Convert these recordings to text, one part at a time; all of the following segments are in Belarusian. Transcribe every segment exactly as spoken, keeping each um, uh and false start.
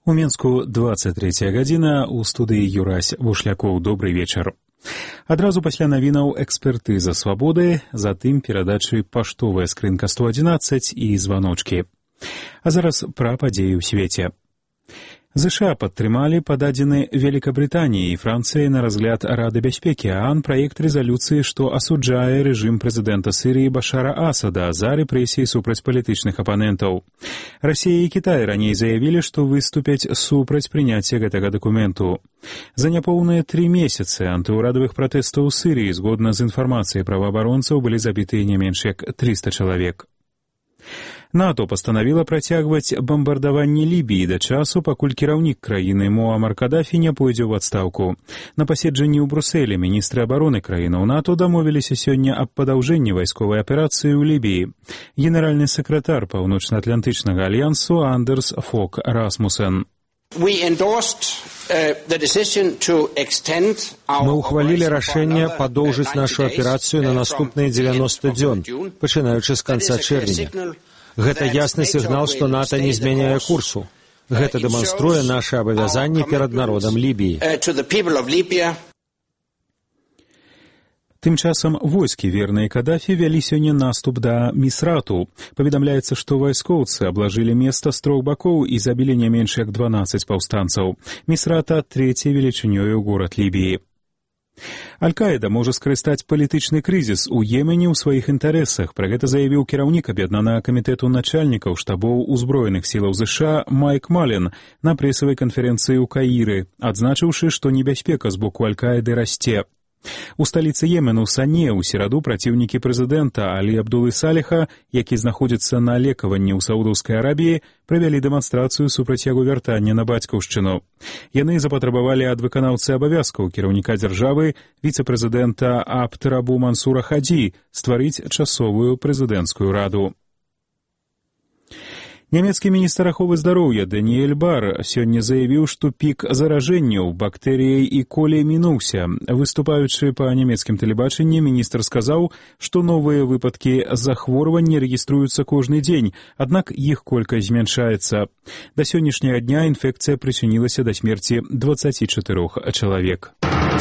У Мінску двадцать третья гадзіна, у студыі Юрась Бушлякоў. Добрый вечар. Адразу пасля навінаў экспертыза «Свабоды», затым перадачы «Паштовая скрынка сто одиннадцать» і «Званочкі». А зараз пра падзеі ў свеце. ЗША падтрымалі пададзены Великабрытаніі і Францыі на разгляд Рады бяспекі ААН праект рэзалюцыі, што асуджае рэжым прэзідэнта Сірыі Башара Асада за рэпрэсіі супраць палітычных апанентаў. Расія і Кітай раней заявілі, што выступяць супраць прыняцця гэтага дакументу. За няпоўныя тры месяцы антыўрадавых пратэстаў у Сірыі, згодна з інфармацыяй праваабаронцаў, былі забітыя не менш як трыста чалавек. НАТО пастанавіла працягваць бамбардаванне Лібіі да часу, пакуль кіраўнік краіны Муамар Кадафі не пойдзе ў адстаўку. На паседжанні ў Брусэле міністры абароны краінаў НАТО дамовіліся сёння аб падаўжэнні вайсковай аперацыі ў Лібіі. Генеральны сакратар Паўночна-Атлантычнага альянсу Андерс Фок Расмусен. Мы ухвалілі рашэнне падоўжыць нашу аперацыю на наступныя дзевяноста дзён, пачынаючы з канца чэрвеня. Гэта ясны сігнал, што НАТО не змяняе курсу. Гэта дэманструе нашы абавязанні перад народам Лібіі. Тым часам войскі, верныя Кадафі, вялі сёння наступ да Місрату. Паведамляецца, што вайскоўцы аблажылі места з трох бакоў і забілі не менш як дванаццаць паўстанцаў. Місрата — трэцяй велічынёю горад Лібіі. Аль-Каіда можа скарыстаць палітычны крызіс у Йемене ў сваіх інтарэсах. Пра гэта заявіў кіраўнік аб'яднанага камітэту начальнікаў штабоў узброеных сілаў ЗША Майк Мален на прэсавай канферэнцыі ў Каіры, адзначыўшы, што небяспека з боку Аль-Каіды расце. У сталіцы Йемену Сане ў сераду праціўнікі прэзідэнта Алі Абдулы Саліха, які знаходзіцца на лекаванні ў Саудаўскай Арабіі, правялі дэманстрацыю супраць яго вяртання на бацькаўшчыну. Яны запатрабавалі ад выканаўцы абавязкаў кіраўніка дзяржавы, віцэ-прэзідэнта Абд-Рабу Мансура Хадзі, стварыць часовую прэзідэнцкую раду. Нямецкі міністр аховы здароўя Даніэль Бар сёння заявіў, што пік заражэнняў бактэрыяй і колей мінуўся. Выступаючы па нямецкім тэлебачанні, міністр сказаў, што новыя выпадкі захворвання рэгіструюцца кожны дзень, аднак іх колькасць змяншаецца. Да сённяшняга дня інфекцыя прычынілася да смерці дваццаці чатырох чалавек.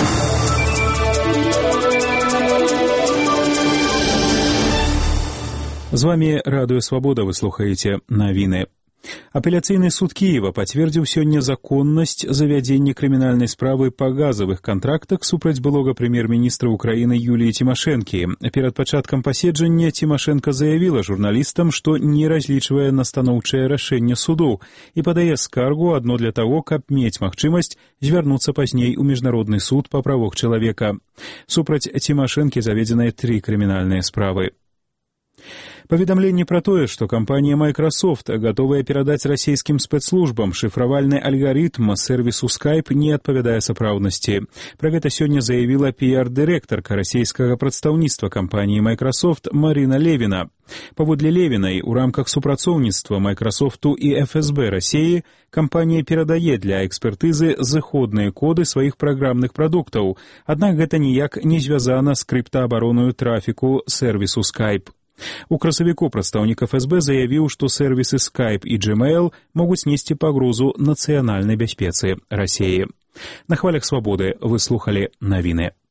З вами Радыё Свабода, вы слухаеце навіны. Апеляцыйны суд Кіева пацвердзіў сёння законнасць завядзення крымінальнай справы па газавых кантрактах супраць былога прэм'ер-міністра Украіны Юліі Цімашэнкі. Перад пачаткам паседжання Цімашэнка заявіла журналістам, што не разлічвае на станоўчае рашэнне суду і падае скаргу адно для таго, каб мець магчымасць звярнуцца пазней у міжнародны суд па правах чалавека. Супраць Цімашэнкі заведзеныя тры крымінальныя справы. Паведамленне пра тое, што кампанія Microsoft гатовая перадаць расійскім спецслужбам шыфравальны алгарытм сервісу Skype, не адпавядае сапраўднасці. Пра гэта сёння заявіла піар-дырэктарка расійскага прадстаўніцтва кампаніі Microsoft Марына Левіна. Паводле Левінай, у рамках супрацоўніцтва Microsoftу і эф эс бэ Расіі кампанія перадае для экспертызы зыходныя коды сваіх праграмных прадуктаў, аднак гэта ніяк не звязана з крыптаабаронаю трафіку сервісу Skype. У красавіку прадстаўнік эф эс бэ заявіў, што сервісы Skype і Gmail могуць несці пагрозу нацыянальнай бяспецы Расіі. На хвалях Свабоды вы слухалі навіны.